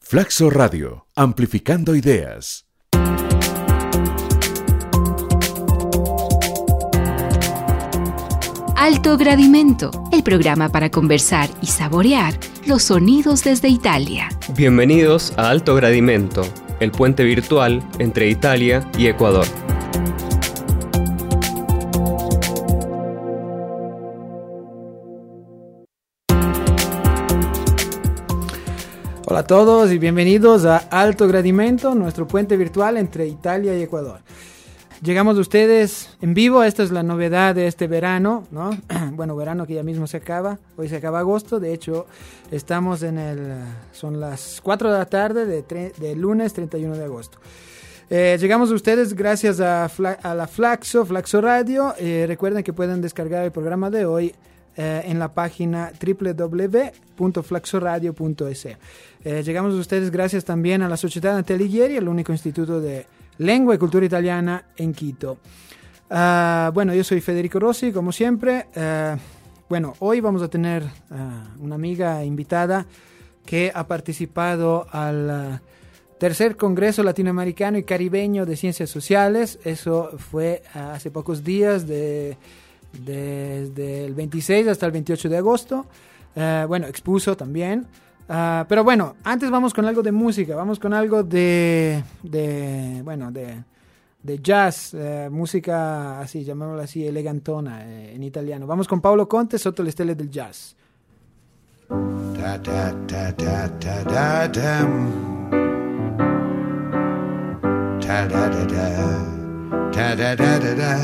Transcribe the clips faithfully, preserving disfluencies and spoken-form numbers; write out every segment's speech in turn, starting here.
Flaxo Radio, amplificando ideas. Alto Gradimento, el programa para conversar y saborear los sonidos desde Italia. Bienvenidos a Alto Gradimento, el puente virtual entre Italia y Ecuador. Hola a todos y bienvenidos a Alto Gradimento, nuestro puente virtual entre Italia y Ecuador. Llegamos a ustedes en vivo, esta es la novedad de este verano, ¿no? Bueno, verano que ya mismo se acaba, hoy se acaba agosto, de hecho estamos en el, son las cuatro de la tarde de, tre, de lunes treinta y uno de agosto. Eh, llegamos a ustedes gracias a, Fla, a la Flaxo, Flaxo Radio, eh, recuerden que pueden descargar el programa de hoy eh, en la página doble u doble u doble u punto flaxoradio punto es. Eh, llegamos a ustedes gracias también a la Società Dante Alighieri, el único instituto de lengua y cultura italiana en Quito. Uh, bueno, yo soy Federico Rossi, como siempre. Uh, bueno, hoy vamos a tener uh, una amiga invitada que ha participado al uh, tercer Congreso Latinoamericano y Caribeño de Ciencias Sociales. Eso fue uh, hace pocos días, de, de, desde el veintiséis hasta el veintiocho de agosto. Uh, bueno, expuso también. Uh, pero bueno, antes vamos con algo de música, vamos con algo de, de bueno, de, de jazz, eh, música así, llamémosla así, elegantona eh, en italiano. Vamos con Paolo Conte, Sotto le stelle del jazz. Da da da da da da dam. Da da da da da da da da da.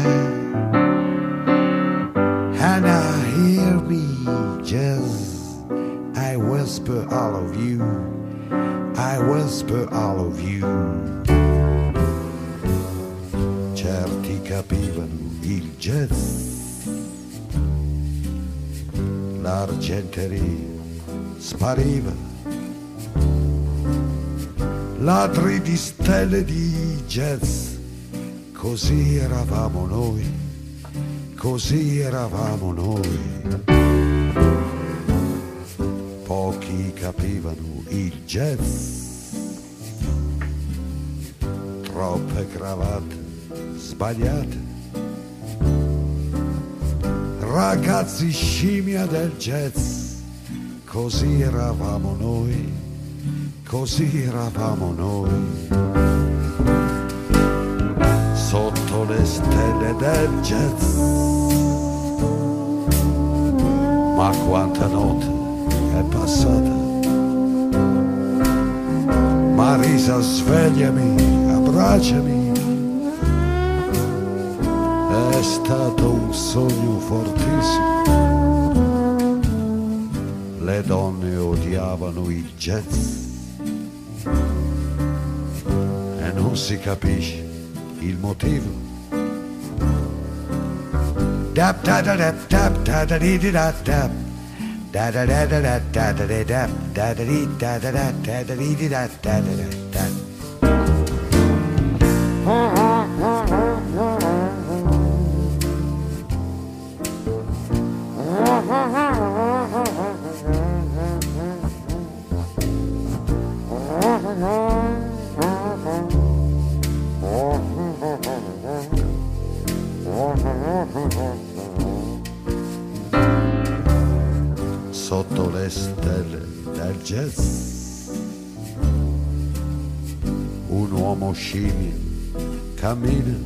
And I hear me jazz. I whisper all of you, I whisper all of you. Certi capivano il jazz, l'argenteria spariva, ladri di stelle di jazz, così eravamo noi, così eravamo noi. Pochi capivano il jazz, troppe cravatte sbagliate, ragazzi scimmia del jazz, così eravamo noi, così eravamo noi. Sotto le stelle del jazz, ma quanta notte è passata. Marisa, svegliami, abbracciami, è stato un sogno fortissimo. Le donne odiavano il jazz e non si capisce il motivo. Dap da da da dap da da di da dap. Da da da da da da da da da da da da da da da da da da da. Sotto le stelle del jazz, un uomo scimmia cammina,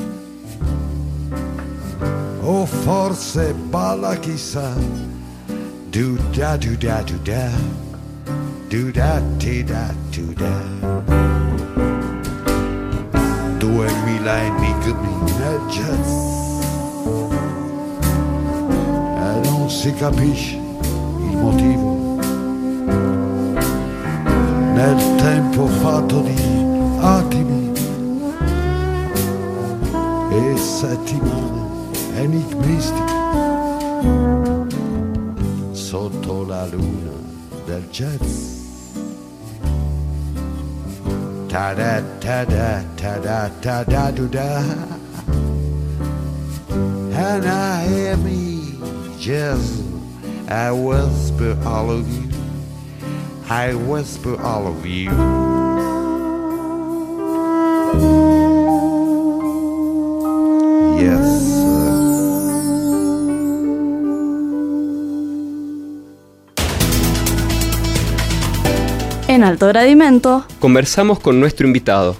o forse balla, chissà, do da do da do da, do da ti da do da. Duemila enigmi nel jazz e non si capisce motivo, nel tempo fatto di attimi e settimane enigmistiche, sotto la luna del jazz. Ta da ta da ta da ta da do da, and I hear me jazz. I whisper all of you, I whisper all of you. Yes, sir. En Alto Gradimento conversamos con nuestro invitado.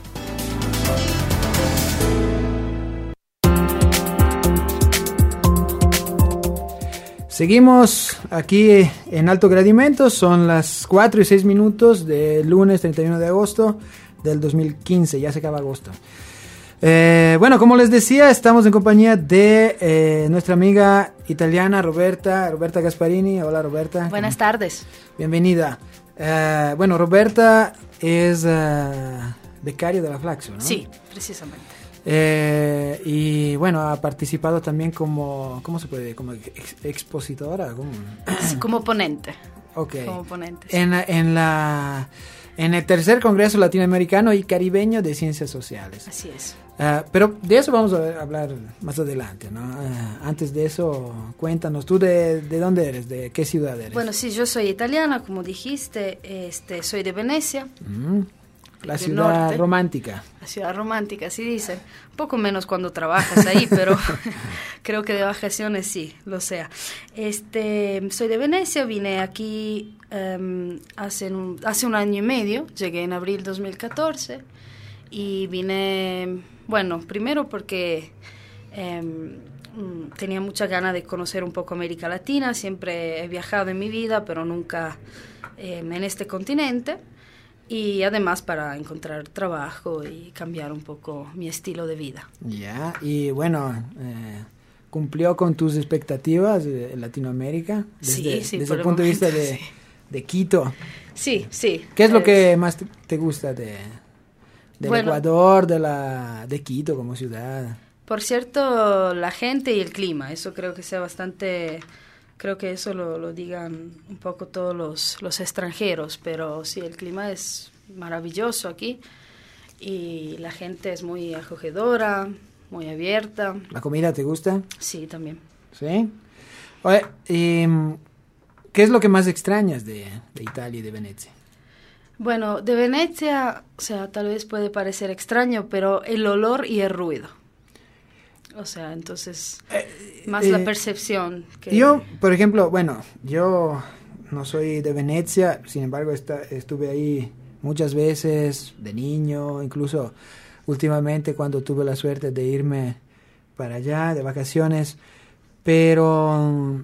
Seguimos aquí en Alto Gradimento, son las cuatro y seis minutos del lunes treinta y uno de agosto del dos mil quince, ya se acaba agosto. Eh, bueno, como les decía, estamos en compañía de eh, nuestra amiga italiana Roberta, Roberta Gasparini. Hola, Roberta. Buenas tardes. Bienvenida. Eh, bueno, Roberta es uh, becaria de la Flaxo, ¿no? Sí, precisamente. Eh, y bueno, ha participado también como, ¿cómo se puede? Como ex, expositora. ¿Cómo? Sí, como ponente. Ok. Como ponente. Sí. En, la, en, la, en el tercer Congreso Latinoamericano y Caribeño de Ciencias Sociales. Así es. Uh, pero de eso vamos a hablar más adelante, ¿no? Uh, antes de eso, cuéntanos, ¿tú de, de dónde eres? ¿De qué ciudad eres? Bueno, sí, yo soy italiana, como dijiste, este, soy de Venecia. Mm. La del ciudad norte. romántica. La ciudad romántica, así dicen. Un poco menos cuando trabajas ahí, pero creo que de vacaciones sí, lo sea. Este, soy de Venecia, vine aquí um, hace, un, hace un año y medio, llegué en abril dos mil catorce y vine, bueno, primero porque um, tenía mucha ganas de conocer un poco América Latina, siempre he viajado en mi vida, pero nunca um, en este continente. Y además para encontrar trabajo y cambiar un poco mi estilo de vida. Ya, y bueno, eh, ¿cumplió con tus expectativas en Latinoamérica? Desde, sí, sí, desde por el el punto momento, de vista de, sí. de Quito. Sí, sí. ¿Qué es lo eh, que más te, te gusta de, del bueno, Ecuador, de, la, de Quito como ciudad? Por cierto, la gente y el clima, eso creo que sea bastante... Creo que eso lo, lo digan un poco todos los, los extranjeros, pero sí, el clima es maravilloso aquí y la gente es muy acogedora, muy abierta. ¿La comida te gusta? Sí, también. ¿Sí? Oye, ¿y qué es lo que más extrañas de, de Italia y de Venecia? Bueno, de Venecia, o sea, tal vez puede parecer extraño, pero el olor y el ruido. O sea, entonces, eh, más eh, la percepción. Que... Yo, por ejemplo, bueno, yo no soy de Venecia, sin embargo, está, estuve ahí muchas veces de niño, incluso últimamente cuando tuve la suerte de irme para allá de vacaciones, pero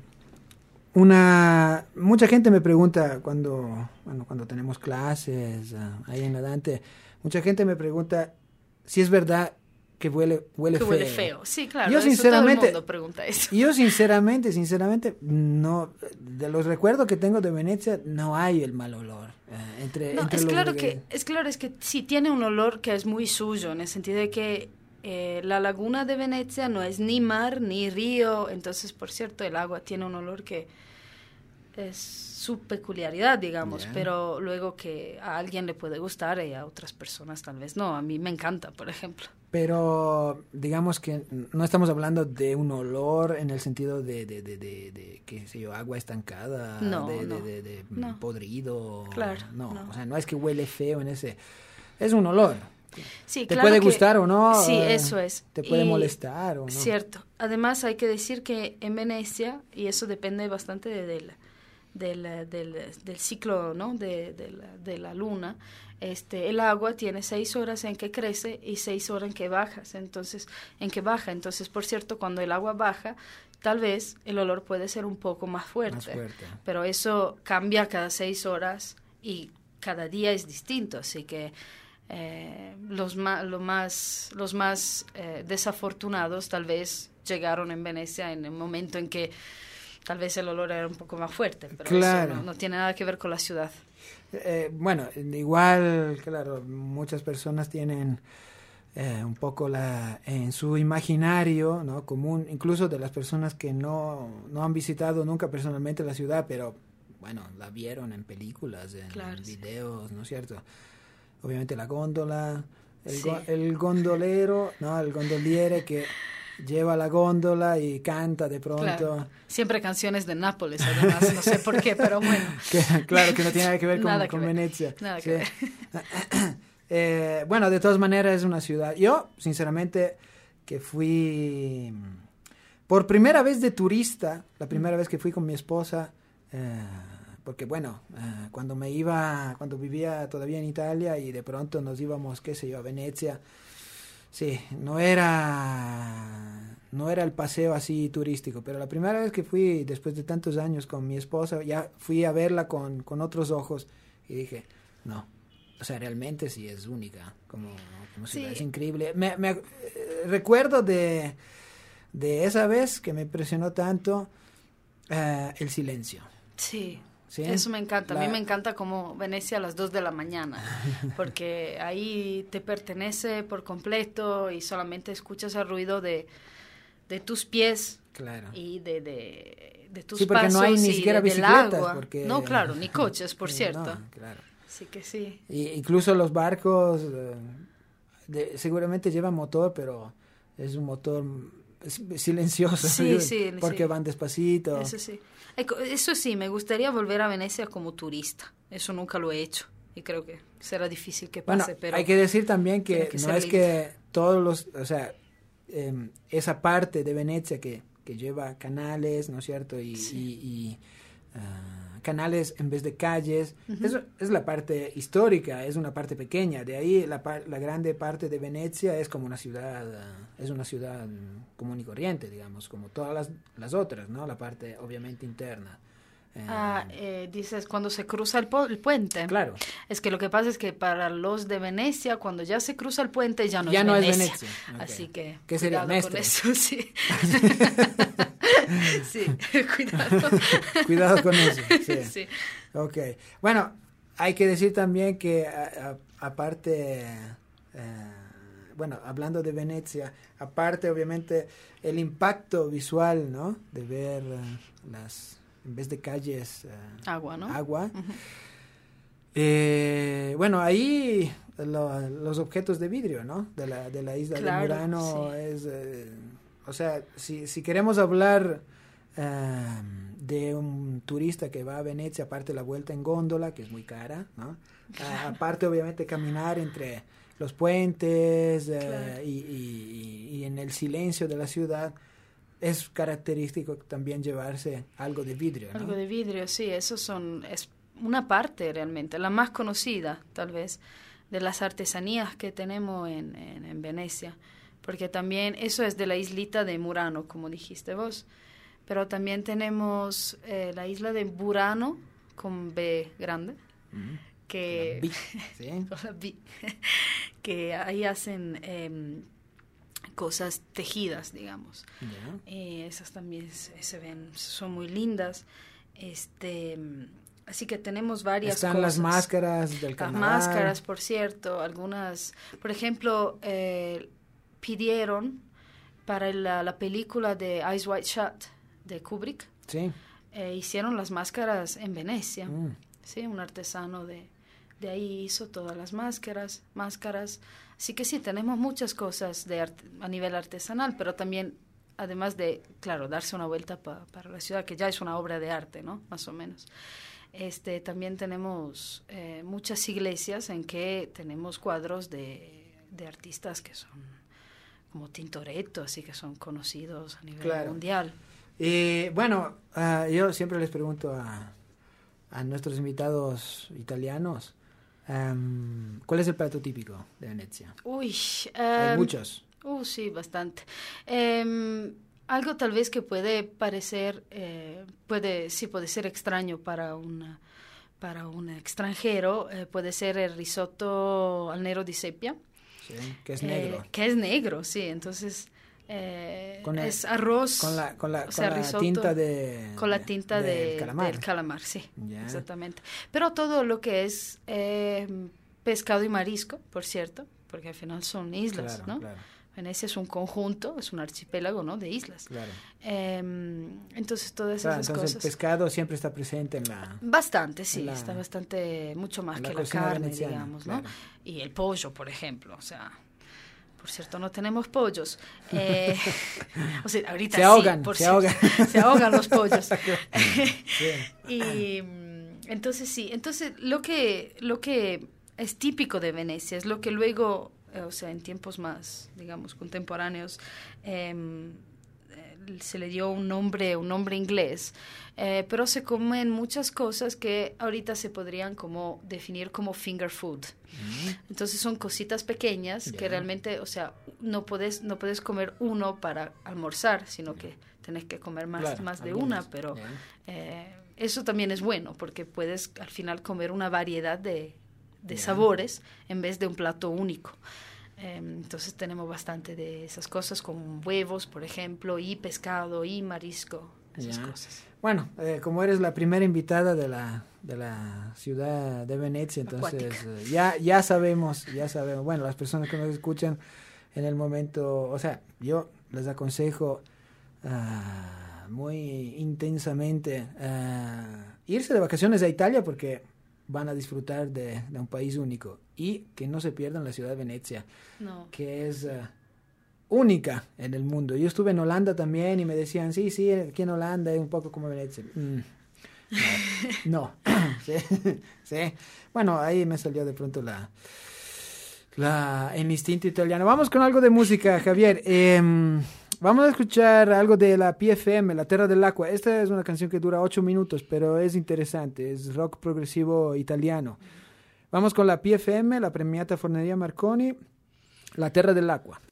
una mucha gente me pregunta cuando, bueno, cuando tenemos clases uh, ahí en la Dante, mucha gente me pregunta si es verdad que huele, huele que feo. huele feo, sí, claro, yo eso sinceramente, todo el mundo pregunta eso. Yo sinceramente, sinceramente, no, de los recuerdos que tengo de Venecia, no hay el mal olor. Eh, entre, no, entre es los claro que... que, es claro, es que sí tiene un olor que es muy suyo, en el sentido de que eh, la laguna de Venecia no es ni mar ni río, entonces, por cierto, el agua tiene un olor que es su peculiaridad, digamos, yeah. Pero luego que a alguien le puede gustar y a otras personas tal vez no. A mí me encanta, por ejemplo. Pero digamos que no estamos hablando de un olor en el sentido de, de, de, de, de qué sé yo, agua estancada, no, de, no, de, de, de no. podrido. Claro. No, no, o sea, no es que huele feo en ese... Es un olor. Sí, te claro puede que, gustar o no. Sí, eso es. Te puede y, molestar o no. Cierto. Además hay que decir que en Venecia, y eso depende bastante de, del, del, del, del ciclo, ¿no? de, de, la, de la luna, este, el agua tiene seis horas en que crece y seis horas en que baja. Entonces, en que baja. Entonces, por cierto, cuando el agua baja, tal vez el olor puede ser un poco más fuerte. Más fuerte. Pero eso cambia cada seis horas y cada día es distinto. Así que Eh, los más, lo más, los más eh, desafortunados tal vez llegaron en Venecia en el momento en que tal vez el olor era un poco más fuerte, pero claro. eso no, no tiene nada que ver con la ciudad. Eh, bueno, igual, claro, muchas personas tienen eh, un poco la en su imaginario, ¿no? Común, incluso de las personas que no, no han visitado nunca personalmente la ciudad, pero bueno, la vieron en películas, en, claro, en videos, sí. ¿No es cierto? Obviamente la góndola, el, sí. go, el gondolero, no, el gondoliere que lleva la góndola y canta de pronto. Claro. Siempre canciones de Nápoles, además, no sé por qué, pero bueno. Que, claro, que no tiene nada que ver con, Nada que con ver. Venecia. Nada Sí. que ver. Eh, bueno, de todas maneras es una ciudad. Yo, sinceramente, que fui por primera vez de turista, la primera vez que fui con mi esposa, eh, porque bueno, eh, cuando me iba, cuando vivía todavía en Italia y de pronto nos íbamos, qué sé yo, a Venecia, sí, no era, no era el paseo así turístico, pero la primera vez que fui, después de tantos años con mi esposa, ya fui a verla con, con otros ojos y dije, no, o sea, realmente sí es única, como, como ciudad, Sí. es increíble. Me, me eh, recuerdo de, de esa vez que me impresionó tanto eh, el silencio. Sí. ¿Sí? Eso me encanta. A La- mí me encanta como Venecia a las dos de la mañana, porque ahí te pertenece por completo y solamente escuchas el ruido de, de tus pies Claro. y de, de, de tus Sí, porque pasos no hay ni y siquiera de- del bicicletas, agua. porque- No, claro, ni coches, por Sí, cierto. no, claro. Así que sí. Y incluso los barcos eh, de- seguramente llevan motor, pero es un motor s- silencioso. Sí, sí, porque sí. van despacito. Eso sí. Eco- Eso sí, me gustaría volver a Venecia como turista. Eso nunca lo he hecho y creo que será difícil que Bueno, pase, pero hay que decir también que, tiene que no ser es lindo. que todos los, o sea, em, esa parte de Venecia que, que lleva canales, ¿no es cierto? Y, Sí. y- y, ah, canales en vez de calles, eso es la parte histórica, es una parte pequeña. De ahí la, par- la grande parte de Venecia es como una ciudad, ah, es una ciudad mm, común y corriente, digamos, como todas las, las otras, ¿no? La parte obviamente interna. Eh, Ah, eh, dices cuando se cruza el, pu- el puente. claro. Es que lo que pasa es que para los de Venecia, cuando ya se cruza el puente, ya no Ya es no es Venecia. Venecia, ok. Así que ¿Qué sería, cuidado con Mestre? eso, sí. Sí, cuidado. Cuidado con eso. Sí. Sí. Ok. Bueno, hay que decir también que a- a- aparte, eh, bueno, hablando de Venecia, aparte obviamente el impacto visual, ¿no? De ver eh, las, en vez de calles, eh, Agua, ¿no? agua. Eh, bueno, ahí lo- los objetos de vidrio, ¿no? De la, de la isla Claro, de Murano sí. es, eh, o sea, si, si queremos hablar eh, de un turista que va a Venecia, aparte la vuelta en góndola, que es muy cara, ¿no? Ah, aparte, obviamente, caminar entre los puentes eh, Claro. y, y- y- y en el silencio de la ciudad, es característico también llevarse algo de vidrio, ¿no? Algo de vidrio, sí, eso son, es una parte realmente, la más conocida tal vez de las artesanías que tenemos en, en, en Venecia, porque también eso es de la islita de Murano, como dijiste vos, pero también tenemos eh, la isla de Burano con B grande, Ujú. que, La vi- ¿sí? con la B, que ahí hacen em, cosas tejidas, digamos. Ya. Eh, esas también se, se ven, son muy lindas. Este, así que tenemos varias Están cosas. las máscaras del Las carnaval. máscaras, por cierto, algunas, por ejemplo, eh, pidieron para la, la película de Eyes Wide Shut de Kubrick, Sí. eh, hicieron las máscaras en Venecia. Mm. Sí, un artesano de, de ahí hizo todas las máscaras, máscaras. Así que sí, tenemos muchas cosas de arte- a nivel artesanal, pero también, además de, claro, darse una vuelta pa- para la ciudad, que ya es una obra de arte, ¿no? Más o menos. Este, también tenemos eh, muchas iglesias en que tenemos cuadros de, de artistas que son como Tintoretto, así que son conocidos a nivel Claro. mundial. Y bueno, ah, yo siempre les pregunto a, a nuestros invitados italianos, am, ¿cuál es el plato típico de Venecia? Uy, Hay em, muchos. Uh, sí, bastante. Em, algo tal vez que puede parecer, eh, puede, sí puede ser extraño para una, para un extranjero, eh, puede ser el risotto al nero di seppia. Sí, que es eh, negro. que es negro, sí. Entonces, eh, Con el- es arroz. Con la, con la, o con sea, la risotto tinta de... con la tinta del de, calamar. del calamar, sí, Ya. exactamente. Pero todo lo que es eh, pescado y marisco, por cierto, porque al final son islas, Claro, ¿no? claro, Venecia es un conjunto, es un archipiélago, ¿no? De islas. claro. Eh, entonces, todas Claro, esas entonces el cosas. pescado siempre está presente en la... Bastante, sí, en la- está bastante, mucho más en la que la cocina carne, veneciana, digamos, ¿no? claro. Y el pollo, por ejemplo, o sea, Por cierto, no tenemos pollos. Eh, o sea, ahorita se ahogan, sí, por se cierto, ahogan. Se ahogan los pollos. Sí. Y entonces sí, entonces lo que, lo que es típico de Venecia es lo que luego, eh, o sea, en tiempos más, digamos, contemporáneos, eh, se le dio un nombre, un nombre inglés, eh, pero se comen muchas cosas que ahorita se podrían como definir como finger food. Mm. Entonces son cositas pequeñas yeah. que realmente, o sea, no puedes, no puedes comer uno para almorzar, sino que tenés que comer más, claro, más de una, pero yeah. eh, eso también es bueno, porque puedes al final comer una variedad de, de yeah. sabores en vez de un plato único. Entonces tenemos bastante de esas cosas, con huevos, por ejemplo, y pescado, y marisco, esas ya. cosas. Bueno, eh, como eres la primera invitada de la de la ciudad de Venecia, entonces eh, ya ya sabemos, ya sabemos. Bueno, las personas que nos escuchan en el momento, o sea, yo les aconsejo uh, muy intensamente uh, irse de vacaciones a Italia, porque van a disfrutar de, de un país único, y que no se pierdan la ciudad de Venecia, no. que es uh, única en el mundo. Yo estuve en Holanda también y me decían, sí, sí, aquí en Holanda es un poco como Venecia. Mm, no, no. sí, sí. Bueno, ahí me salió de pronto la, la el instinto italiano. Vamos con algo de música, Javier. Eh, Vamos a escuchar algo de la P F M, La Terra dell'Acqua. Esta es una canción que dura ocho minutos, pero es interesante. Es rock progresivo italiano. Vamos con la P F M, la premiata Forneria Marconi, La Terra dell'Acqua.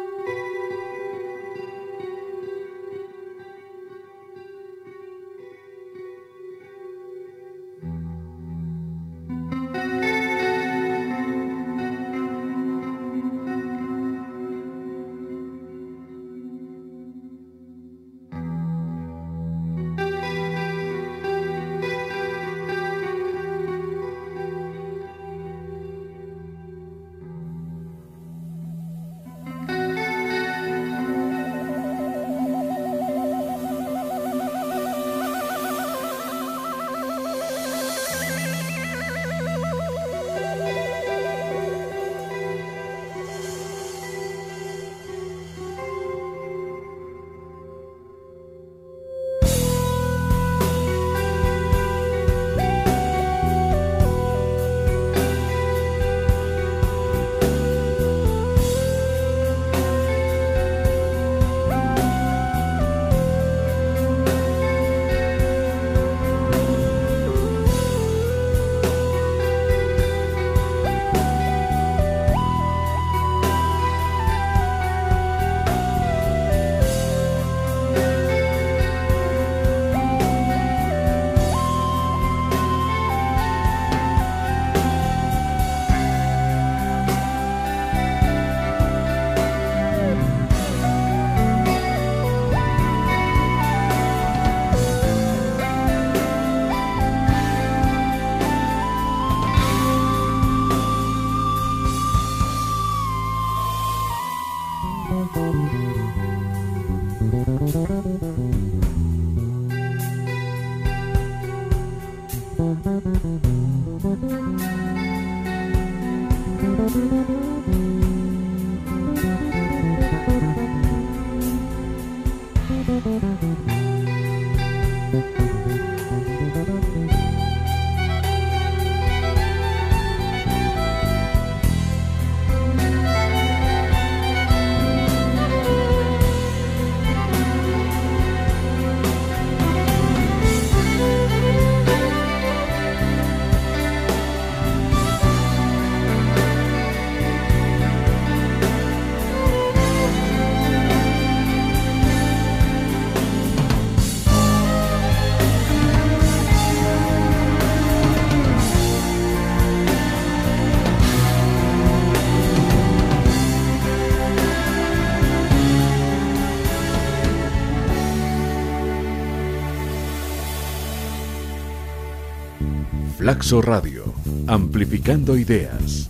Flaxo Radio, amplificando ideas.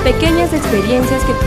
Pequeñas experiencias que...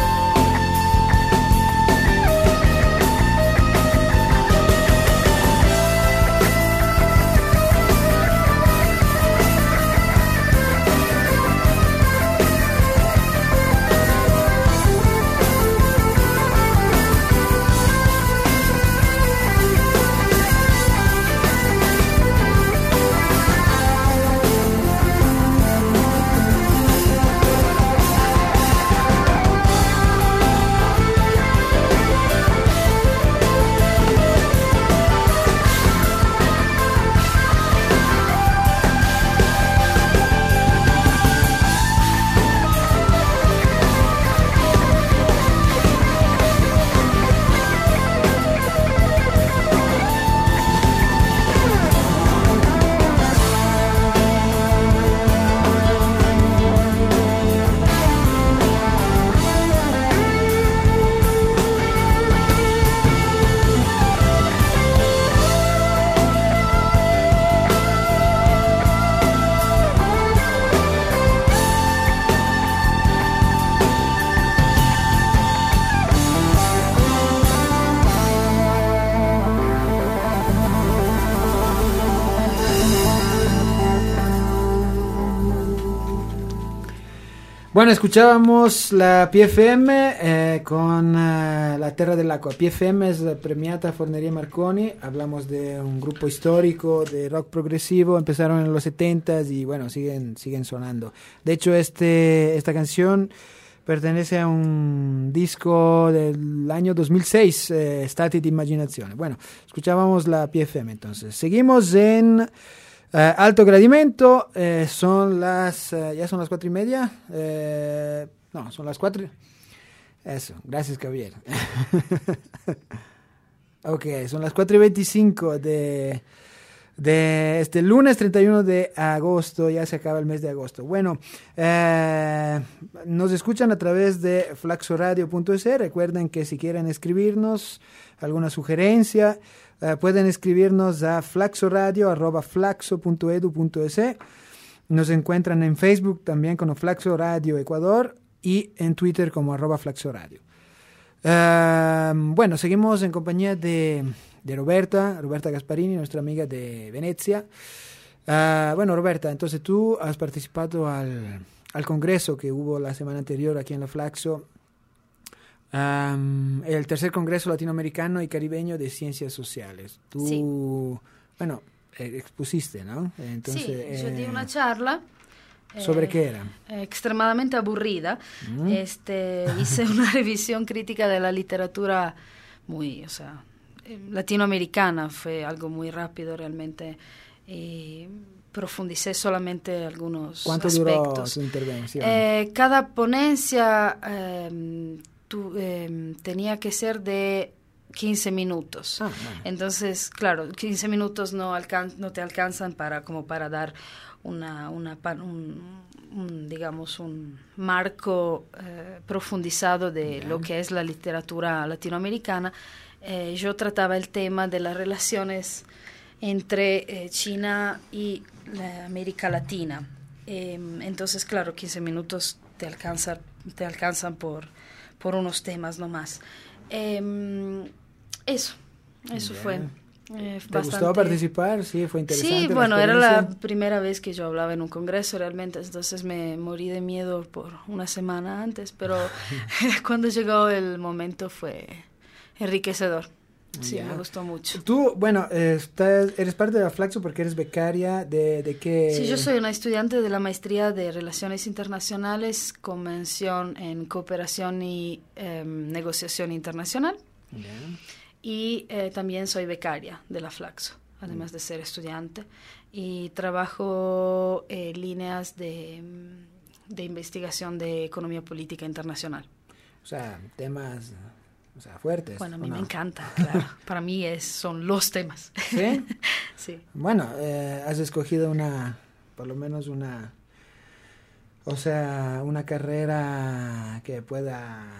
Bueno, escuchábamos la P F M eh, con uh, La Terra dell'Acqua. P F M es la premiata Forneria Marconi. Hablamos de un grupo histórico de rock progresivo. Empezaron en los setentas y bueno, siguen siguen sonando. De hecho, este esta canción pertenece a un disco del año dos mil seis, eh, Stati di Immaginazione. Bueno, escuchábamos la P F M entonces. Seguimos en... Uh, alto gradimento, eh, son las, uh, ya son las cuatro y media, eh, no, son las cuatro, eso, gracias Javier. Ok, son las cuatro y veinticinco de, de este lunes treinta y uno de agosto, ya se acaba el mes de agosto. Bueno, eh, nos escuchan a través de flaxoradio punto es, recuerden que si quieren escribirnos alguna sugerencia, Uh, pueden escribirnos a flaxoradio arroba flaxo punto edu punto es. Nos encuentran en Facebook también como Flaxo Radio Ecuador y en Twitter como arroba flaxoradio. Uh, bueno, seguimos en compañía de, de Roberta, Roberta Gasparini, nuestra amiga de Venecia. Uh, bueno, Roberta, entonces tú has participado al, al congreso que hubo la semana anterior aquí en la Flaxo. Um, el tercer Congreso Latinoamericano y Caribeño de Ciencias Sociales. Tú, sí. bueno, eh, expusiste, ¿no? Entonces, sí, eh, yo di una charla. ¿Sobre eh, qué era? Extremadamente aburrida. Mm. Este, hice una revisión crítica de la literatura muy, o sea, latinoamericana. Fue algo muy rápido realmente. Y profundicé solamente algunos ¿Cuánto aspectos. duró su intervención? Eh, cada ponencia... Eh, Tu, eh, tenía que ser de quince minutos. Ah, bueno. Entonces, claro, quince minutos no, alcan no te alcanzan para como para dar una, una un, un, digamos, un marco eh, profundizado de yeah. lo que es la literatura latinoamericana. Eh, yo trataba el tema de las relaciones entre eh, China y la América Latina. Eh, entonces, claro, quince minutos te alcanza, te alcanzan por por unos temas nomás. Eh, eso, eso Bien. fue. Eh, ¿Te bastante... gustó participar? Sí, fue interesante. Sí, bueno, era la primera vez que yo hablaba en un congreso realmente, entonces me morí de miedo por una semana antes, pero cuando llegó el momento fue enriquecedor. Sí, yeah. me gustó mucho. Tú, bueno, estás, eres parte de la Flaxo porque eres becaria de, de qué... Sí, yo soy una estudiante de la maestría de Relaciones Internacionales con mención en Cooperación y eh, Negociación Internacional. Yeah. Y eh, también soy becaria de la Flaxo, además mm. de ser estudiante. Y trabajo en eh, líneas de, de investigación de economía política internacional. O sea, temas... O sea, fuertes. Bueno, a mí no? me encanta, claro. Para mí es, son los temas. ¿Sí? Sí. Bueno, eh, has escogido una, por lo menos una, o sea, una carrera que pueda,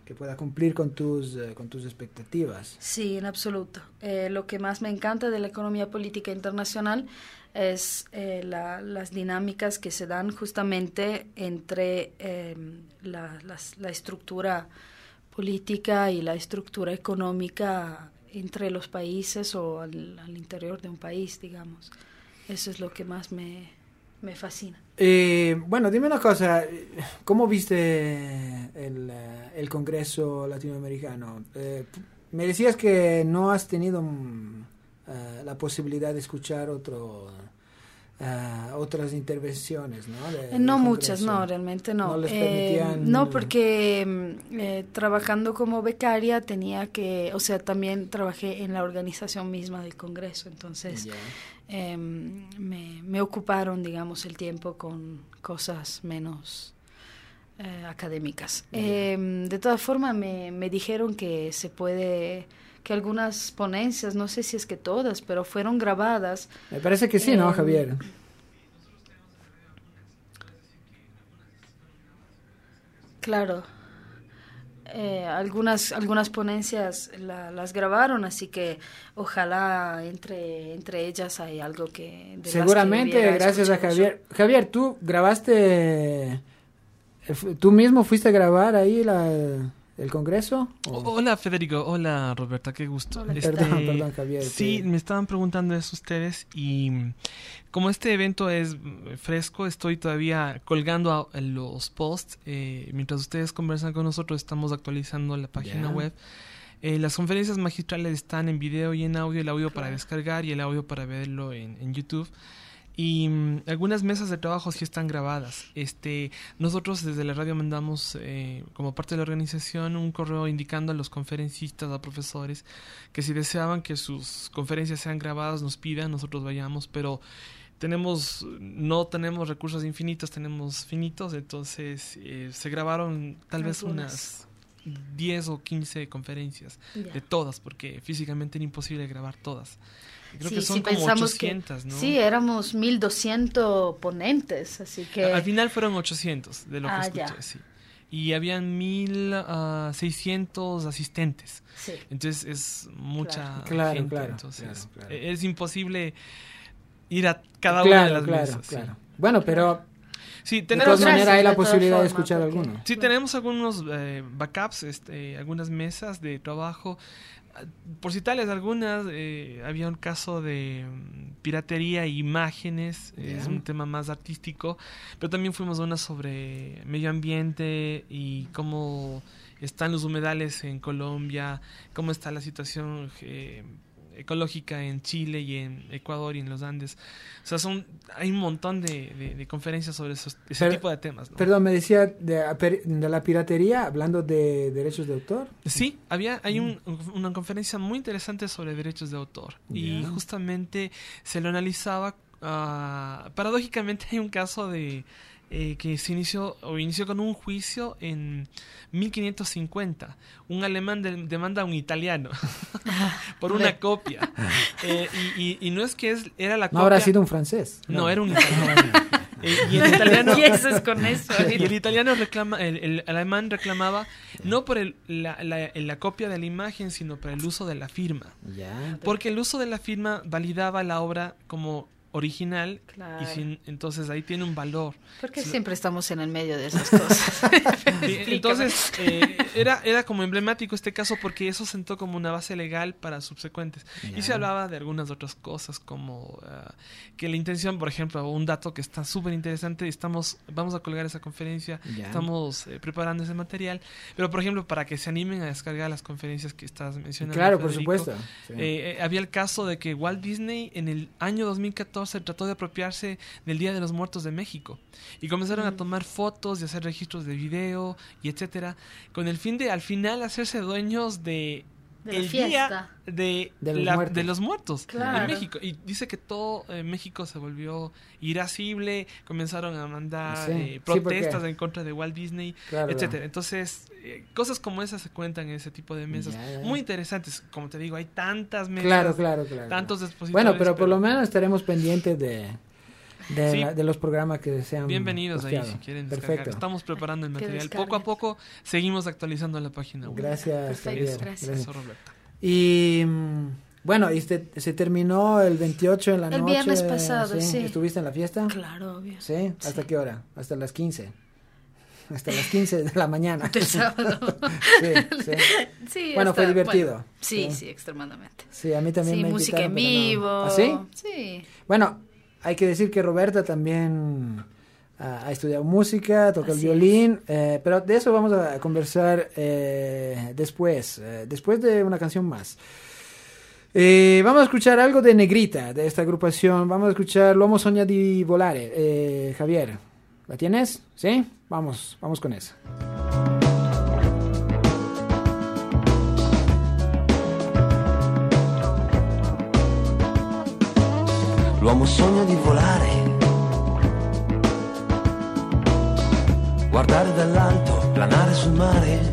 que pueda cumplir con tus, uh, con tus expectativas. Sí, en absoluto. Eh, lo que más me encanta de la economía política internacional es eh, la, las dinámicas que se dan justamente entre eh, la, las, la estructura política y la estructura económica entre los países o al, al interior de un país, digamos. Eso es lo que más me, me fascina. Eh, bueno, dime una cosa, ¿cómo viste el, el Congreso latinoamericano? Eh, me decías que no has tenido um, uh, la posibilidad de escuchar otro... Uh, otras intervenciones, ¿no? De, no muchas, no, realmente no. No les permitían... Eh, no, porque eh, trabajando como becaria tenía que, o sea, también trabajé en la organización misma del Congreso, entonces yeah. eh, me, me ocuparon, digamos, el tiempo con cosas menos eh, académicas. Yeah. Eh, de todas formas, me, me dijeron que se puede... que algunas ponencias, no sé si es que todas, pero fueron grabadas. Me parece que sí, eh, ¿no, Javier? Claro. Eh, algunas algunas ponencias la, las grabaron, así que ojalá entre entre ellas hay algo que... De seguramente, que gracias a Javier. Yo. Javier, ¿tú grabaste, tú mismo fuiste a grabar ahí la... ¿el Congreso? ¿O? Hola Federico, hola Roberta, qué gusto. Hola. Este, perdón, perdón Javier. Sí, que... me estaban preguntando eso ustedes y como este evento es fresco, estoy todavía colgando a, los posts. Eh, mientras ustedes conversan con nosotros, estamos actualizando la página yeah. web. Eh, las conferencias magistrales están en video y en audio, el audio claro. para descargar y el audio para verlo en, en YouTube. Y um, algunas mesas de trabajo sí están grabadas. Este, nosotros desde la radio mandamos, eh, como parte de la organización, un correo indicando a los conferencistas, a profesores, que si deseaban que sus conferencias sean grabadas, nos pidan, nosotros vayamos, pero tenemos no tenemos recursos infinitos, tenemos finitos, entonces eh, se grabaron tal vez unas diez o quince conferencias, yeah. de todas, porque físicamente era imposible grabar todas. Creo sí, que son sí, como ochocientas, ¿no? Sí, éramos mil doscientos ponentes, así que... Al final fueron ochocientos, de lo ah, que escuché, ya. sí. Y habían mil seiscientos asistentes. Sí. Entonces es mucha claro. gente. Claro, Entonces claro, claro. es imposible ir a cada claro, una de las claro, mesas. Claro. Sí. Bueno, pero... Sí, tenemos, de todas maneras hay la posibilidad de escuchar porque... alguno. Sí, tenemos algunos eh, backups, este, algunas mesas de trabajo. Por citarles algunas, eh, había un caso de um, piratería e imágenes, yeah. es un tema más artístico, pero también fuimos a una sobre medio ambiente y cómo están los humedales en Colombia, cómo está la situación eh, ecológica en Chile y en Ecuador y en los Andes. O sea, son hay un montón de, de, de conferencias sobre esos, ese Pero, tipo de temas, ¿no? Perdón, me decía de, de la piratería, hablando de derechos de autor. Sí, había hay un, una conferencia muy interesante sobre derechos de autor. Yeah. Y justamente se lo analizaba. Uh, paradójicamente hay un caso de... Eh, que se inició o inició con un juicio en mil quinientos cincuenta. Un alemán de, demanda a un italiano por una copia. Eh, y, y, y no es que es, era la copia. No habrá sido un francés. No, no era un italiano. eh, y el italiano. ¿Qué haces con eso? Y el italiano reclama, el, el, el alemán reclamaba no por el, la, la, la copia de la imagen, sino por el uso de la firma. Ya. Porque el uso de la firma validaba la obra como original, claro. y sin, entonces ahí tiene un valor. Porque si siempre lo... estamos en el medio de esas cosas. Entonces eh, era, era como emblemático este caso porque eso sentó como una base legal para subsecuentes. Yeah. Y se hablaba de algunas otras cosas como uh, que la intención, por ejemplo, un dato que está súper interesante, estamos vamos a colgar esa conferencia, yeah. estamos eh, preparando ese material, pero por ejemplo para que se animen a descargar las conferencias que estás mencionando, claro, Federico, por supuesto. Sí. Eh, eh, había el caso de que Walt Disney en el año dos mil catorce trató de apropiarse del Día de los Muertos de México y comenzaron mm. a tomar fotos y hacer registros de video y etcétera, con el fin de al final hacerse dueños de, de el día de, de, los la, de los muertos claro. en México, y dice que todo eh, México se volvió irascible, comenzaron a mandar sí. eh, protestas sí, en contra de Walt Disney, claro, etcétera. Entonces eh, cosas como esas se cuentan en ese tipo de mesas, ya, ya. muy interesantes. Como te digo, hay tantas mesas, claro, claro, claro. tantos expositores. Bueno, pero por pero... lo menos estaremos pendientes de de, Sí. la- de los programas que sean Bienvenidos ahí posteados. si quieren descargar. Perfecto. Estamos preparando el Que material. descarguen. Poco a poco seguimos actualizando la página web. Gracias, Perfecto, Javier. gracias. Eso, Roberto. Y mm, bueno, y se, se terminó el veintiocho en la El noche. viernes pasado, sí. ¿Estuviste en la fiesta? Claro, obvio. ¿Sí? ¿Hasta Sí. qué hora? Hasta las quince. Hasta las quince de la mañana. Del sábado. Sí, sí. Sí, Bueno, hasta- fue divertido. bueno, sí, Sí. sí, extremadamente. Sí, a mí también Sí, me música en invitaron, pero no. vivo. ¿Ah, sí? Sí. Bueno, hay que decir que Roberta también ah, ha estudiado música, toca el Así violín, eh, pero de eso vamos a conversar eh, después, eh, después de una canción más. Eh, vamos a escuchar algo de Negrita, de esta agrupación. Vamos a escuchar L'uomo sogna di volare. Eh, Javier, ¿la tienes? ¿Sí? Vamos, vamos con eso. L'uomo sogna di volare, guardare dall'alto, planare sul mare,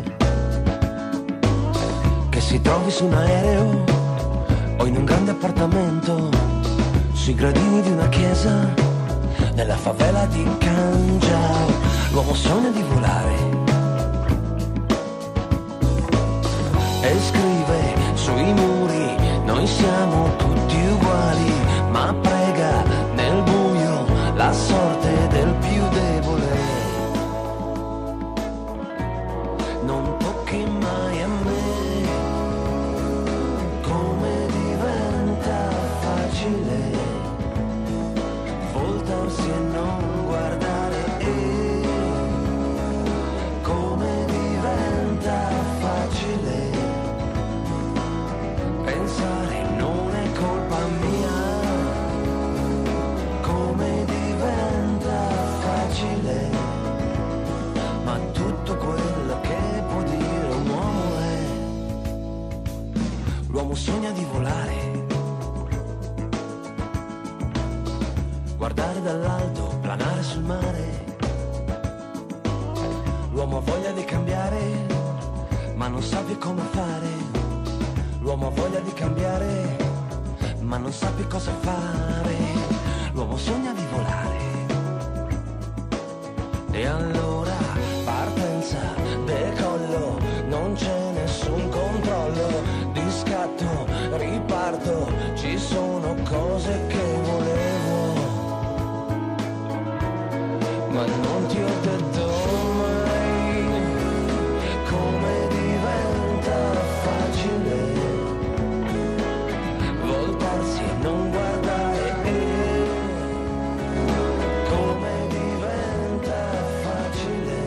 che si trovi su un aereo o in un grande appartamento, sui gradini di una chiesa, nella favela di Cangiao. L'uomo sogna di volare e scrive sui muri, noi siamo tutti uguali, ma prega nel buio la sorte del più debole. Non tocchi mai a me, come diventa facile voltarsi e non guardare, e come diventa facile pensare non è colpa mia, come diventa facile, ma tutto quello che può dire un uomo è, l'uomo sogna di volare, guardare dall'alto, planare sul mare, l'uomo ha voglia di cambiare, ma non sa più come fare. L'uomo ha voglia di cambiare, ma non sa più cosa fare. L'uomo sogna di volare. E allora partenza, decollo, non c'è nessun controllo, di scatto, riparto, ci sono cose che volevo, ma non ti ho detto mai come diventa facile voltarsi e non guardare, come diventa facile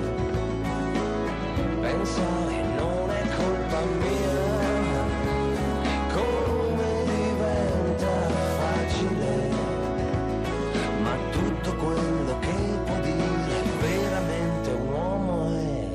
pensare non è colpa mia, come diventa facile, ma tutto quello che può dire veramente un uomo è,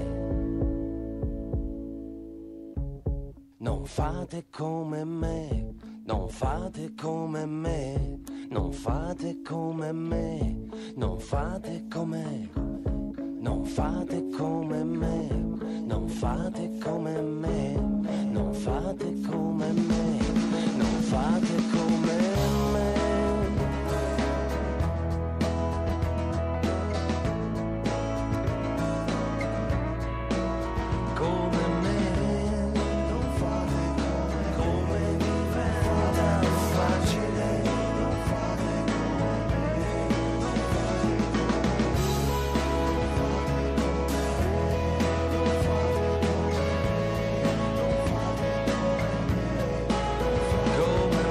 non fate come me, non fate come me, non fate come me, non fate come, non fate come me, non fate come me, non fate come me, non fate come me. Come me, non fate come, come diventa facile, non fate come me, non fate come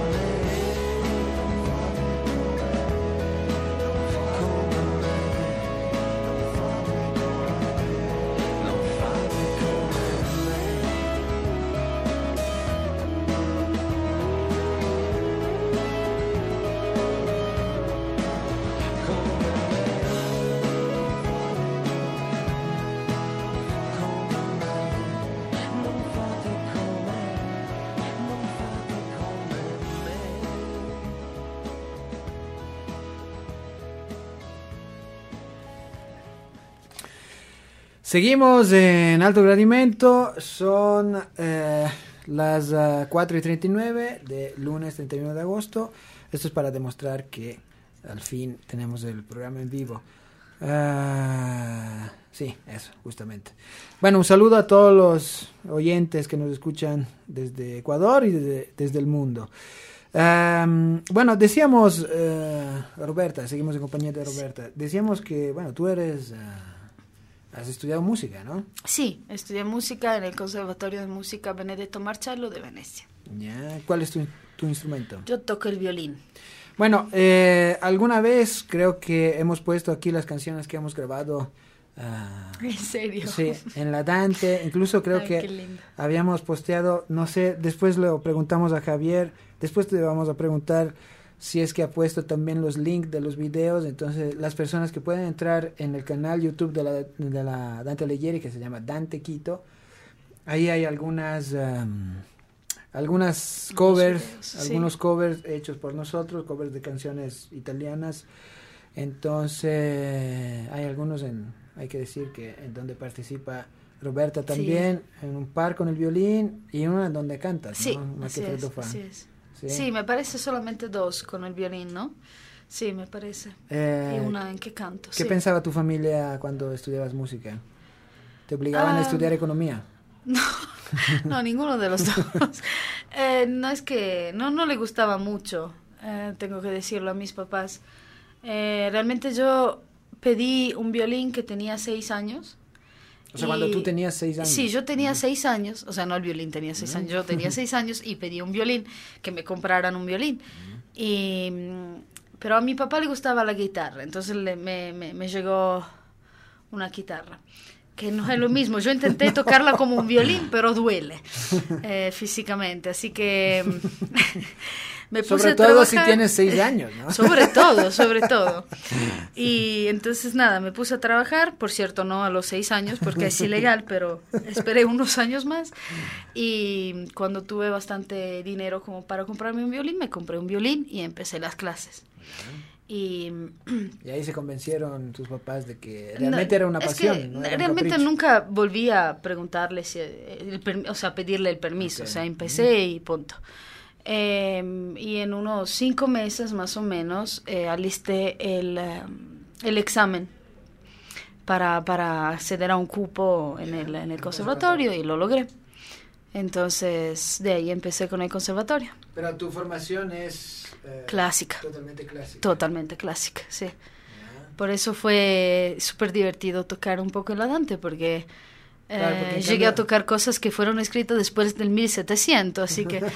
Seguimos en alto gradimento, son eh, las uh, cuatro y treinta y nueve de lunes treinta y uno de agosto. Esto es para demostrar que al fin tenemos el programa en vivo. Uh, sí, eso, justamente. Bueno, un saludo a todos los oyentes que nos escuchan desde Ecuador y desde, desde el mundo. Um, bueno, decíamos, uh, Roberta, seguimos en compañía de Roberta, decíamos que, bueno, tú eres, uh, has estudiado música, ¿no? Sí, estudié música en el Conservatorio de Música Benedetto Marcello de Venecia. Ya, ¿cuál es tu, tu instrumento? Yo toco el violín. Bueno, eh, alguna vez creo que hemos puesto aquí las canciones que hemos grabado. Uh, ¿En serio? Sí, en la Dante, incluso creo Ay, que habíamos posteado, no sé, después lo preguntamos a Javier, después te vamos a preguntar si es que ha puesto también los links de los videos. Entonces las personas que pueden entrar en el canal YouTube de la, de la Dante Alighieri, que se llama Dante Quito, ahí hay algunas... Um, algunas covers, videos, algunos sí. covers hechos por nosotros, covers de canciones italianas. Entonces hay algunos en, hay que decir que en donde participa Roberta también, sí. En un par con el violín y una en donde cantas, sí, ¿no? Una así que es, así es. ¿Sí? Sí, me parece solamente dos con el violín, ¿no? Sí, me parece. Eh, y una en que canto. ¿Qué sí. pensaba tu familia cuando estudiabas música? ¿Te obligaban um, a estudiar economía? No, no, ninguno de los dos. Eh, no es que, no, no le gustaba mucho, eh, tengo que decirlo a mis papás. Eh, realmente yo pedí un violín que tenía seis años. O sea, cuando tú tenías seis años. Sí, yo tenía seis años, o sea, no el violín tenía seis años, yo tenía seis años y pedí un violín, que me compraran un violín. Y, pero a mi papá le gustaba la guitarra, entonces le, me, me, me llegó una guitarra. Que no es lo mismo, yo intenté tocarla como un violín, pero duele eh, físicamente, así que me puse sobre a todo trabajar. Si tienes seis años, ¿no? Sobre todo, sobre todo. Y entonces nada, me puse a trabajar, por cierto, no a los seis años, porque es ilegal, pero esperé unos años más. Y cuando tuve bastante dinero como para comprarme un violín, me compré un violín y empecé las clases. Y, y ahí se convencieron tus papás de que realmente no, era una pasión. Es que no era realmente nunca volví a preguntarle, si el, o sea, pedirle el permiso, okay. O sea, empecé y punto. Eh, y en unos cinco meses más o menos eh, alisté el, um, el examen para, para acceder a un cupo en el, en el conservatorio y lo logré. Entonces, de ahí empecé con el conservatorio. Pero tu formación es... Eh, clásica. Totalmente clásica. Totalmente clásica, sí. Yeah. Por eso fue súper divertido tocar un poco en la Dante, porque, claro, porque eh, llegué cambia... a tocar cosas que fueron escritas después del mil setecientos, así que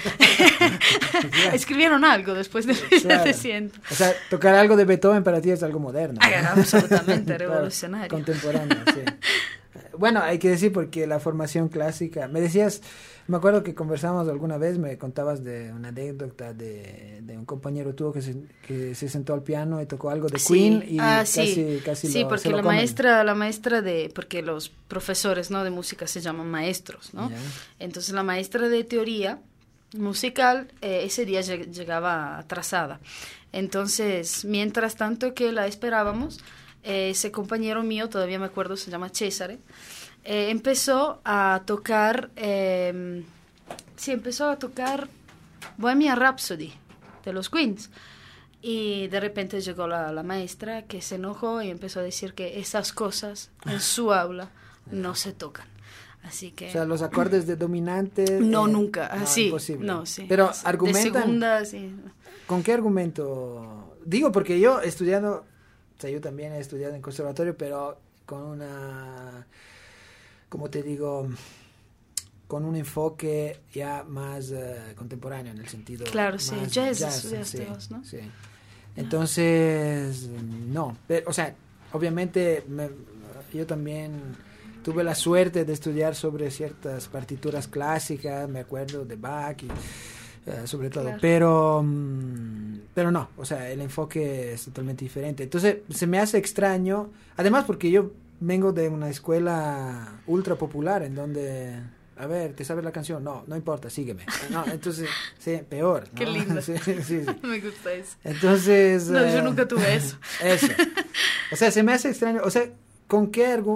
escribieron algo después del mil setecientos. Claro. O sea, tocar algo de Beethoven para ti es algo moderno. ¿No? Ah, absolutamente, revolucionario. Claro, contemporáneo, sí. Bueno, hay que decir porque la formación clásica, me decías, me acuerdo que conversamos alguna vez, me contabas de una anécdota de, de un compañero tuyo que se, que se sentó al piano y tocó algo de sí. Queen y ah, casi, sí. casi sí, lo, porque se lo la comen. maestra, la maestra de, porque los profesores, ¿no?, de música se llaman maestros, ¿no? Yeah. Entonces la maestra de teoría musical eh, ese día lleg- llegaba atrasada. Entonces, mientras tanto que la esperábamos, eh, ese compañero mío, todavía me acuerdo, se llama César, eh, empezó a tocar, eh, sí, empezó a tocar Bohemian Rhapsody de los Queens. Y de repente llegó la, la maestra que se enojó y empezó a decir que esas cosas en su aula no se tocan. Así que... O sea, los acordes de dominante... No, eh, nunca. No, sí, imposible. No, sí. Pero sí. argumentan... De segunda, sí. ¿Con qué argumento? Digo, porque yo he estudiado... O sea, yo también he estudiado en conservatorio, pero con una... Como te digo... Con un enfoque ya más uh, contemporáneo, en el sentido... Claro, sí. Más Jazz, jazz, estudiaste sí, vos, ¿no? Sí. Entonces, no. Pero, o sea, obviamente me, yo también... Tuve la suerte de estudiar sobre ciertas partituras clásicas, me acuerdo de Bach, y, uh, sobre todo, claro. pero, um, pero no, o sea, el enfoque es totalmente diferente. Entonces, se me hace extraño, además porque yo vengo de una escuela ultra popular en donde, a ver, ¿te sabes la canción? No, no importa, sígueme. No, entonces, sí, peor. ¿no? Qué lindo. Sí, sí, sí. Me gusta eso. Entonces... No, uh, yo nunca tuve eso. Eso. O sea, se me hace extraño, o sea, ¿con qué argumento?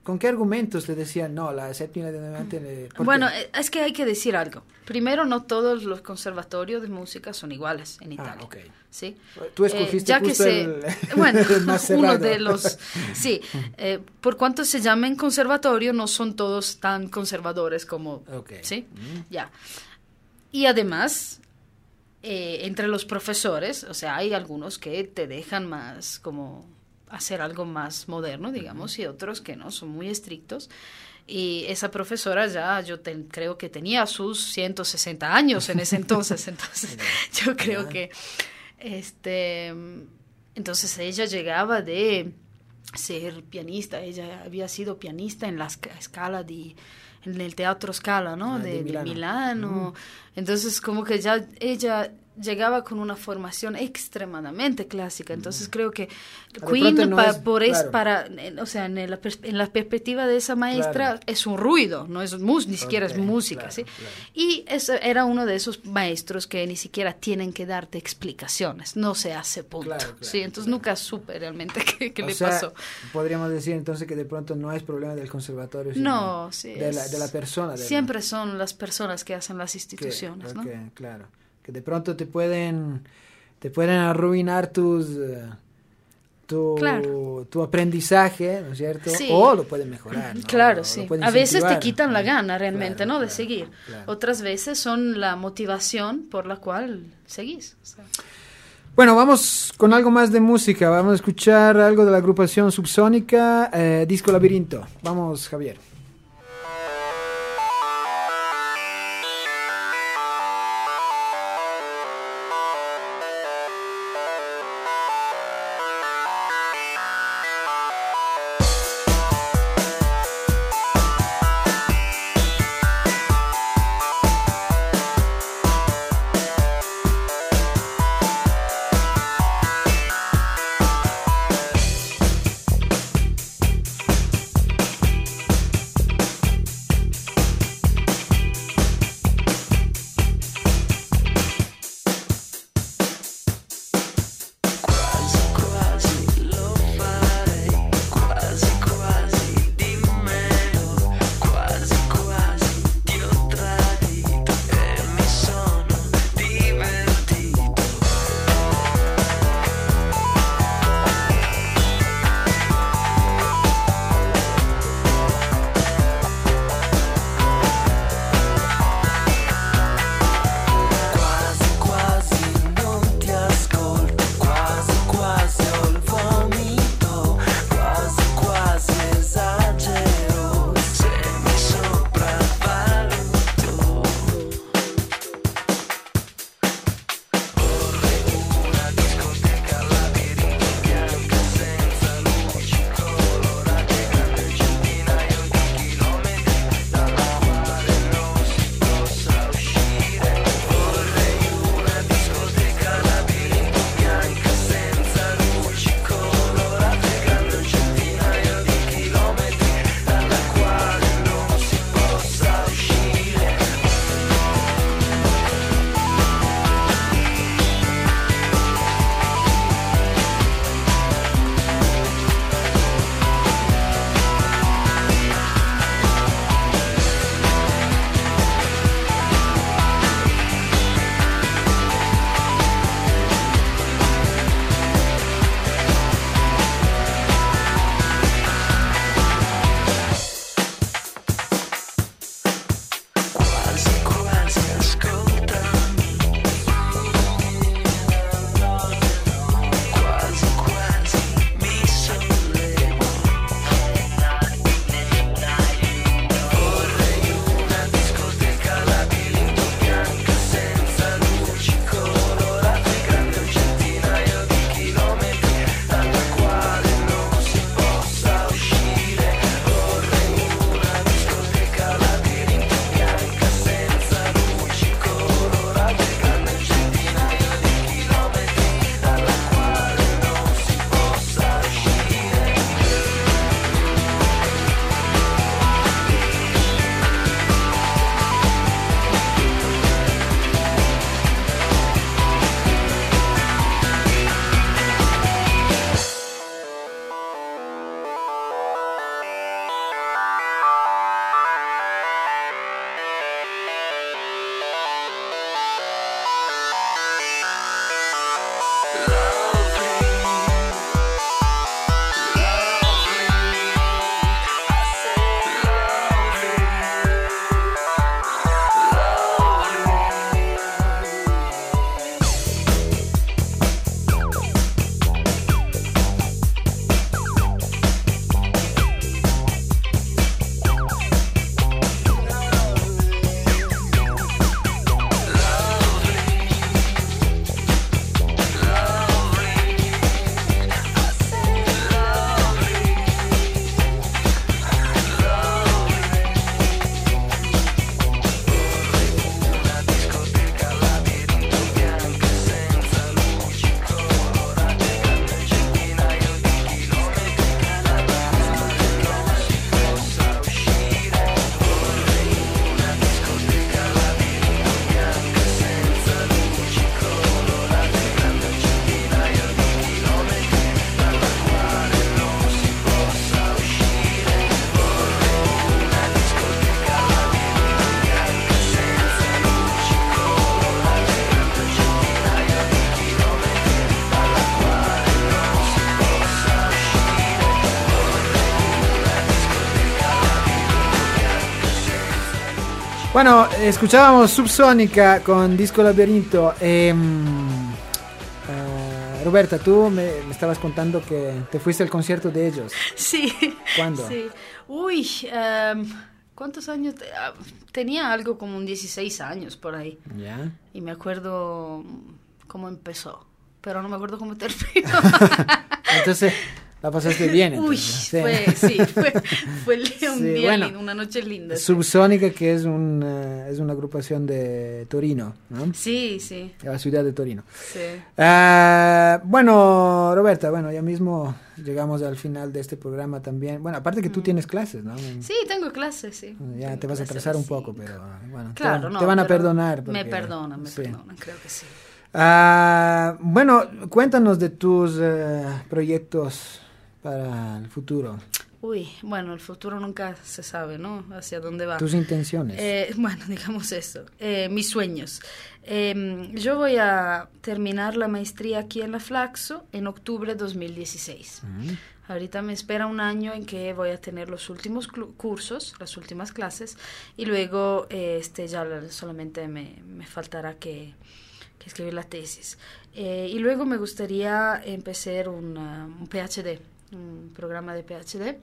¿Con qué argumentos le decían no, la séptima de adelante? Le... Bueno, qué? Es que hay que decir algo. Primero, no todos los conservatorios de música son iguales en Italia. Ah, okay. ¿Sí? Tú escogiste eh, ya justo que se, el, bueno, el más cerrado. Uno de los... Sí, eh, por cuanto se llamen conservatorio, no son todos tan conservadores como... Okay. ¿Sí? Mm. Ya. Y además, eh, entre los profesores, o sea, hay algunos que te dejan más como... hacer algo más moderno, digamos, y otros que no, son muy estrictos. Y esa profesora ya, yo te, creo que tenía sus ciento sesenta años en ese entonces, entonces yo creo que, este, entonces ella llegaba de ser pianista, ella había sido pianista en la Scala de, en el Teatro Scala, ¿no? Ah, de, de Milano. de Milano. Mm. Entonces como que ya ella llegaba con una formación extremadamente clásica, entonces mm. creo que de Queen no pa, es, por es claro. para, o sea, en la, en la perspectiva de esa maestra Claro. es un ruido, no es mus, ni siquiera Okay, es música, claro, ¿sí? claro. Y eso era uno de esos maestros que ni siquiera tienen que darte explicaciones, no se hace punto, Claro, claro, ¿sí? Entonces claro. nunca supe realmente qué, qué O le sea, pasó. podríamos decir entonces que de pronto no es problema del conservatorio, sino No, sí, de, la, es- de la persona. De Siempre la, son las personas que hacen las que, instituciones, ¿no? ok, claro. Que de pronto te pueden, te pueden arruinar tus... eh, Tu, Claro. tu aprendizaje, ¿no es cierto? Sí. O lo pueden mejorar, ¿no? Claro, Lo sí. pueden A veces te incentivar. quitan la gana realmente, Claro, ¿no? De claro, seguir. claro. Otras veces son la motivación por la cual seguís. O sea. Bueno, vamos con algo más de música. Vamos a escuchar algo de la agrupación Subsónica, eh, Disco Labirinto. Vamos, Javier. Bueno, escuchábamos Subsónica con Disco Laberinto. Eh, uh, Roberta, tú me, me estabas contando que te fuiste al concierto de ellos. Sí. ¿Cuándo? Sí. Uy, um, ¿cuántos años? Te, uh, tenía algo como un dieciséis años por ahí. ¿Ya? Y me acuerdo cómo empezó, pero no me acuerdo cómo terminó. Entonces, la pasaste bien. Uy, entonces, fue, sí, fue, fue un Sí, día bueno, lindo, una noche linda. sí. Subsónica, que es, un, uh, es una agrupación de Torino, ¿no? Sí, sí, De la ciudad de Torino. sí. Ah, bueno, Roberta, bueno, ya mismo llegamos al final de este programa también. Bueno, aparte que tú Mm. tienes clases, ¿no? Sí, tengo clases, sí. Ya Tengo te vas a clases, atrasar un sí. poco, pero bueno, Claro, te, van- no, te van a pero perdonar. Me porque- perdonan, me sí. perdonan, creo que sí. Ah, bueno, cuéntanos de tus eh, proyectos para el futuro, Uy, bueno, el futuro nunca se sabe, ¿no? Hacia dónde va. tus intenciones. Eh, bueno, digamos eso. Eh, mis sueños. Eh, yo voy a terminar la maestría aquí en la Flaxo en octubre de dos mil dieciséis. Mm. Ahorita me espera un año en que voy a tener los últimos clu- cursos, las últimas clases, y luego eh, este ya la- solamente me, me faltará que, que escribir la tesis. Eh, y luego me gustaría empezar un, uh, un PhD, un programa de PhD.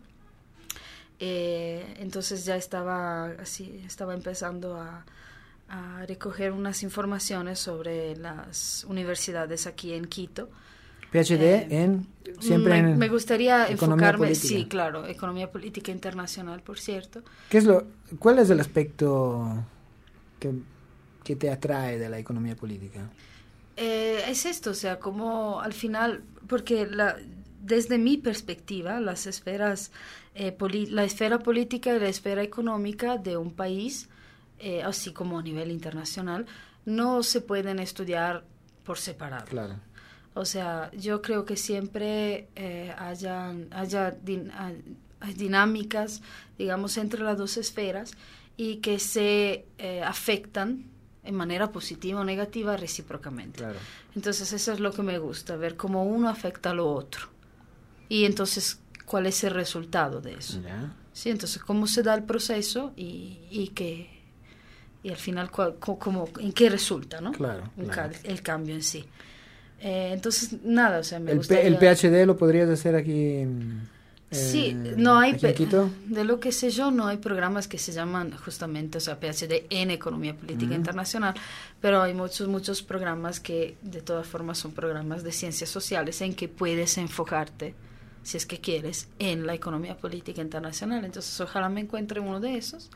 Eh, entonces ya estaba así, estaba empezando a, a recoger unas informaciones sobre las universidades aquí en Quito. PhD eh, en siempre me, en me gustaría economía enfocarme, política. sí, claro, economía política internacional, por cierto. ¿Qué es lo, cuál es el aspecto que, que te atrae de la economía política? Eh, es esto, o sea, como al final, porque la, desde mi perspectiva, las esferas, eh, poli- la esfera política y la esfera económica de un país, eh, así como a nivel internacional, no se pueden estudiar por separado. Claro. O sea, yo creo que siempre eh, haya, haya din- a- hay dinámicas, digamos, entre las dos esferas y que se eh, afectan en manera positiva o negativa recíprocamente. Claro. Entonces, eso es lo que me gusta, ver cómo uno afecta a lo otro. Y entonces, ¿cuál es el resultado de eso? Ya. Sí, entonces, ¿cómo se da el proceso y, y que y al final, cuál, co- cómo, ¿en qué resulta, no? Claro, Un claro. ca- el cambio en sí. Eh, entonces, nada, o sea, me El, P- gustaría... el PhD lo podrías hacer aquí. mm, Sí, eh, no hay, aquí en pe- Quito. de lo que sé yo, no hay programas que se llaman justamente, o sea, PhD en Economía Política Mm. Internacional, pero hay muchos, muchos programas que de todas formas son programas de ciencias sociales en que puedes enfocarte, si es que quieres, en la economía política internacional. Entonces, ojalá me encuentre uno de esos.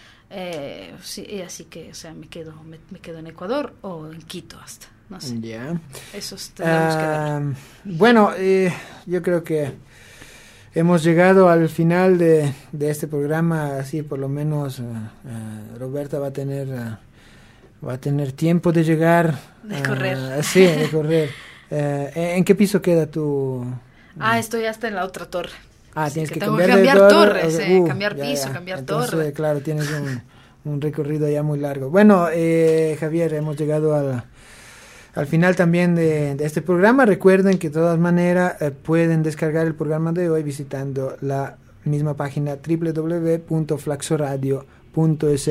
Eh, sí, y así que, o sea, me quedo, me, me quedo en Ecuador o en Quito hasta, no sé. Ya. Esos tendremos que ver. Ah, bueno, eh, yo creo que hemos llegado al final de, de este programa, así por lo menos uh, uh, Roberta va a tener uh, va a tener tiempo de llegar. De uh, correr. Sí, de correr. Uh, ¿En qué piso queda tu...? Ah, estoy hasta en la otra torre. Ah, Así tienes que que tengo que cambiar de cambiar torre, torres, o- eh, uh, cambiar ya, piso, ya. cambiar Entonces, torre. claro, tienes un, un recorrido ya muy largo. Bueno, eh, Javier, hemos llegado al, al final también de, de este programa. Recuerden que de todas maneras eh, pueden descargar el programa de hoy visitando la misma página doble u doble u doble u punto flaxoradio punto es.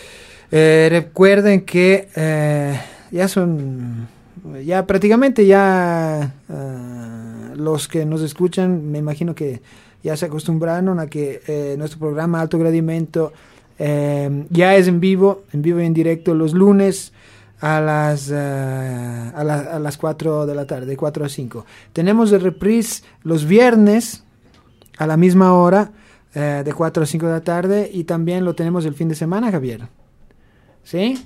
Eh, recuerden que eh, ya son, ya prácticamente ya uh, los que nos escuchan, me imagino que ya se acostumbraron a que eh, nuestro programa Alto Gradimento eh, ya es en vivo, en vivo y en directo los lunes a las uh, a, la, a las cuatro de la tarde, de cuatro a cinco. Tenemos el reprise los viernes a la misma hora, eh, de cuatro a cinco de la tarde, y también lo tenemos el fin de semana, Javier. ¿Sí?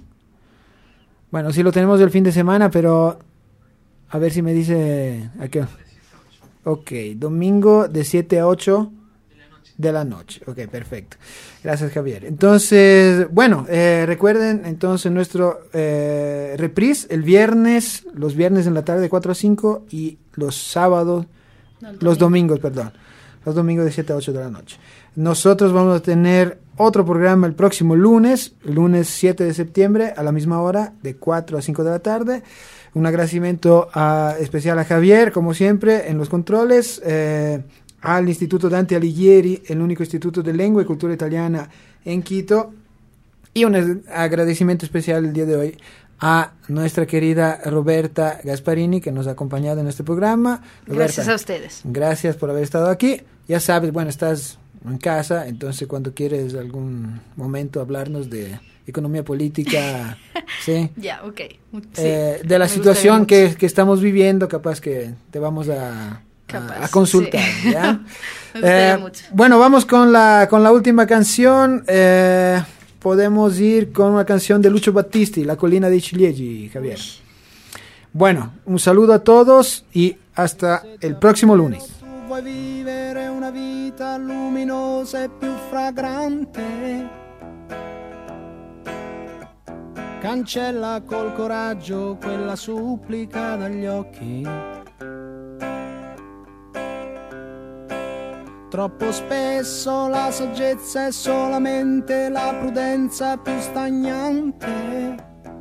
Bueno, sí lo tenemos el fin de semana, pero a ver si me dice a qué. Ok, domingo de siete a ocho de la noche. Ok, perfecto. Gracias, Javier. Entonces, bueno, eh, recuerden entonces nuestro eh, reprise el viernes, los viernes en la tarde de cuatro a cinco y los sábados, No, el los domingo. domingos, perdón, los domingos de siete a ocho de la noche. Nosotros vamos a tener otro programa el próximo lunes, lunes siete de septiembre, a la misma hora, de cuatro a cinco de la tarde. Un agradecimiento a, especial a Javier, como siempre, en los controles, eh, al Instituto Dante Alighieri, el único instituto de lengua y cultura italiana en Quito, Y un agradecimiento especial el día de hoy a nuestra querida Roberta Gasparini, que nos ha acompañado en este programa. Roberta, gracias a ustedes. Gracias por haber estado aquí. Ya sabes, bueno, estás en casa, entonces cuando quieres algún momento hablarnos de economía política, ¿sí? Ya, ok. Sí, eh, de la situación que, que estamos viviendo, capaz que te vamos a, capaz, a, a consultar, sí. ¿ya? Me gustaría eh, mucho. Bueno, vamos con la, con la última canción. Eh, podemos ir con una canción de Lucio Battisti, La collina dei ciliegi, Javier. Uy. Bueno, un saludo a todos y hasta el próximo lunes. Vuoi vivere una vita luminosa e più fragrante? Cancella col coraggio quella supplica dagli occhi. Troppo spesso la saggezza è solamente la prudenza più stagnante.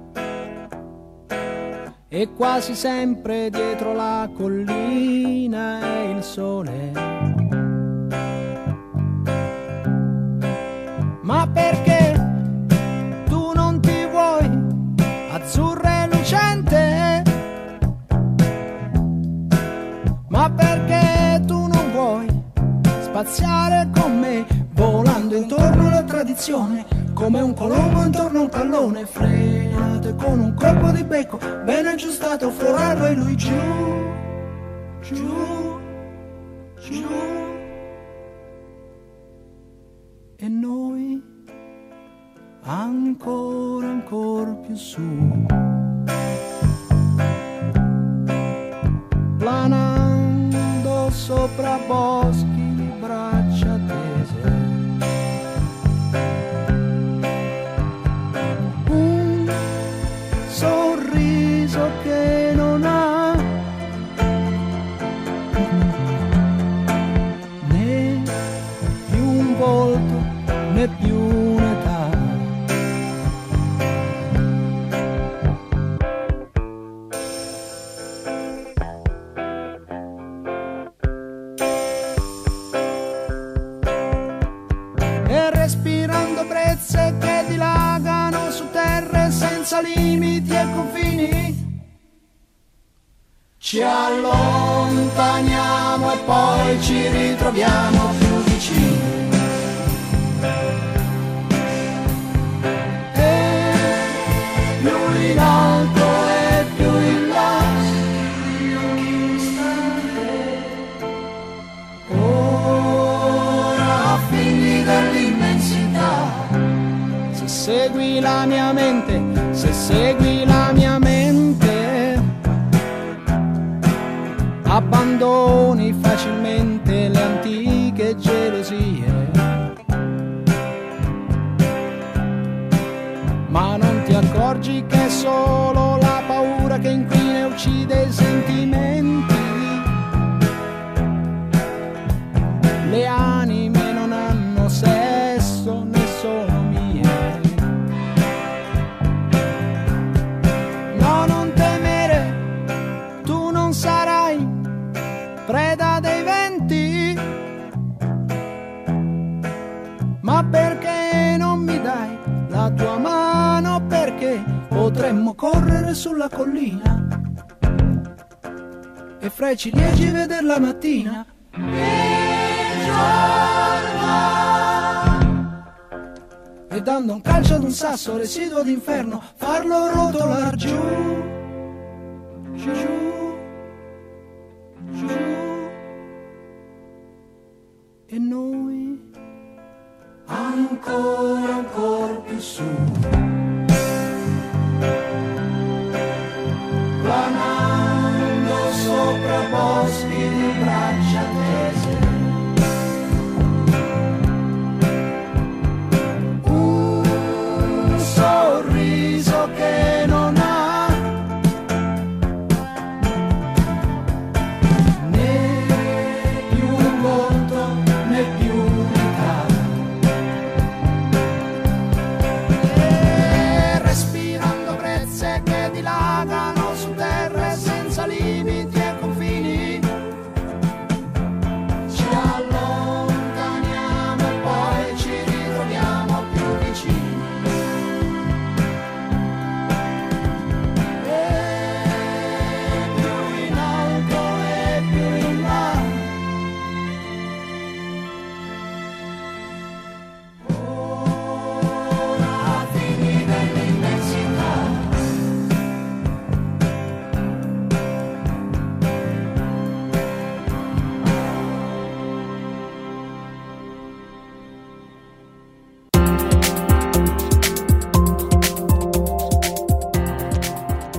E quasi sempre dietro la collina è il sole. Ma perché tu non ti vuoi azzurra e lucente? Ma perché tu non vuoi spaziare con me, volando intorno alla tradizione, come un colombo intorno a un pallone, frenato e con un colpo di becco ben aggiustato, forarlo e lui giù, giù, giù, e noi ancora, ancora più su, planando sopra boschi di braccia tese. Un sorriso che non ha né più un volto né più un'età. Respirando brezze che dilagano su terre senza limiti e confini, ci allontaniamo e poi ci ritroviamo più vicini. E più in alto e più in là, ora figli dell'immensità. Se segui la mia mente, se segui la mia mente, abbandoni facilmente le antiche gelosie. Ma non ti accorgi che è solo la paura che inquina e uccide i sentimenti. Le anime non hanno sesso né sono mie. No, non temere, tu non sarai preda dei venti. Ma perché non mi dai la tua mano? Perché potremmo correre sulla collina e fra i ciliegi veder la mattina e dando un calcio ad un sasso residuo d'inferno farlo rotolar giù, giù, giù, e noi ancora, ancora più su, planando sopra boschi di braccia tese. Un sorriso che non ha né più un volto né più un'età.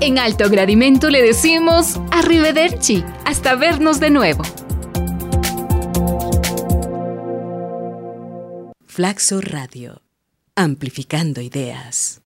En Alto Gradimento le decimos arrivederci. Hasta vernos de nuevo. Flaxo Radio. Amplificando ideas.